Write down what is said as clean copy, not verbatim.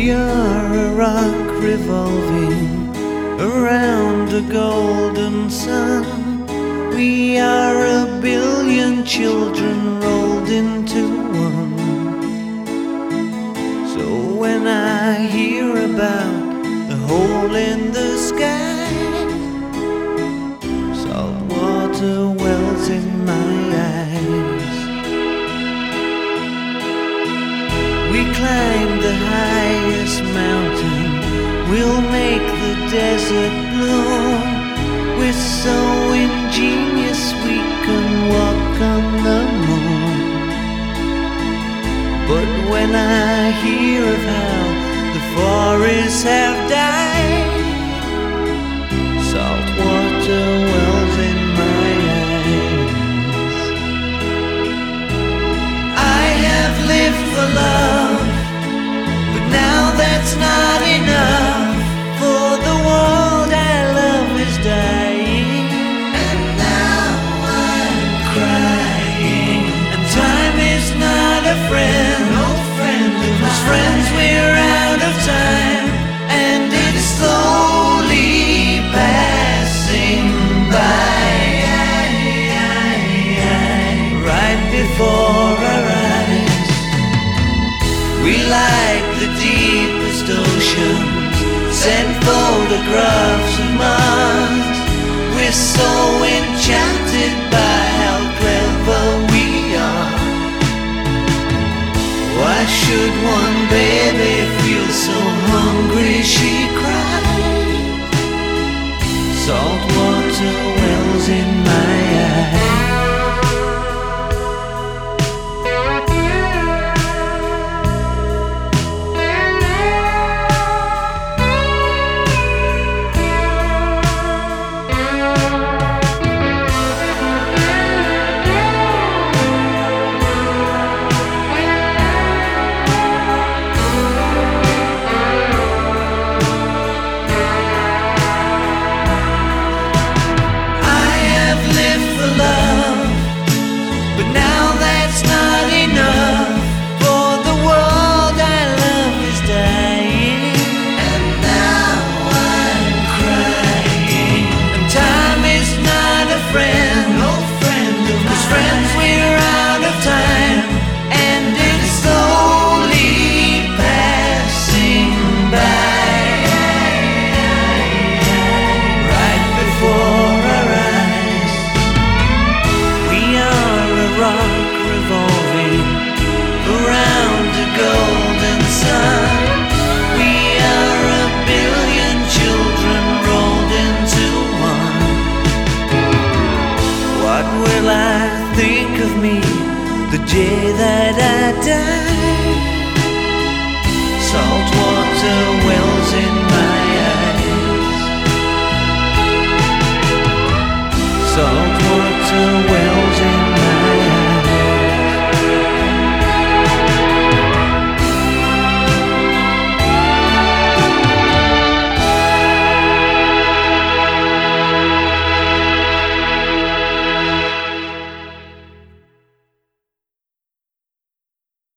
We are a rock revolving around a golden sun. We are a billion children rolled into one. So when I hear about the hole in the sky, salt water wells in my eyes. We climb the highest mountain, we'll make the desert bloom. We're so ingenious we can walk on the moon. But when I hear of how the forests have died, salt water wells in my eyes. I have lived for love, but now that's not enough. For the world I love is dying, and now I'm crying. And time is not a friend, no friend of mine. Friends, we're out of time, and it's slowly passing by, right before our eyes. We like the deepest oceans, send photographs of Mars. We're so enchanted by how clever we are. Why should one baby feel so hungry she cries? Salt water wells in my eyes. Think of me the day that I die. Salt water wells in my eyes. Salt water wells in